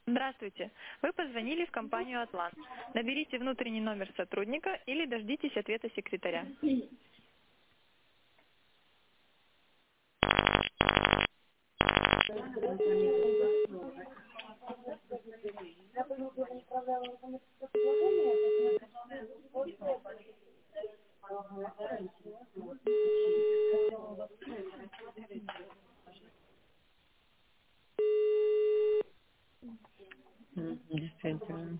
Здравствуйте. Вы позвонили в компанию «Атлант». Наберите внутренний номер сотрудника или дождитесь ответа секретаря. Действительно.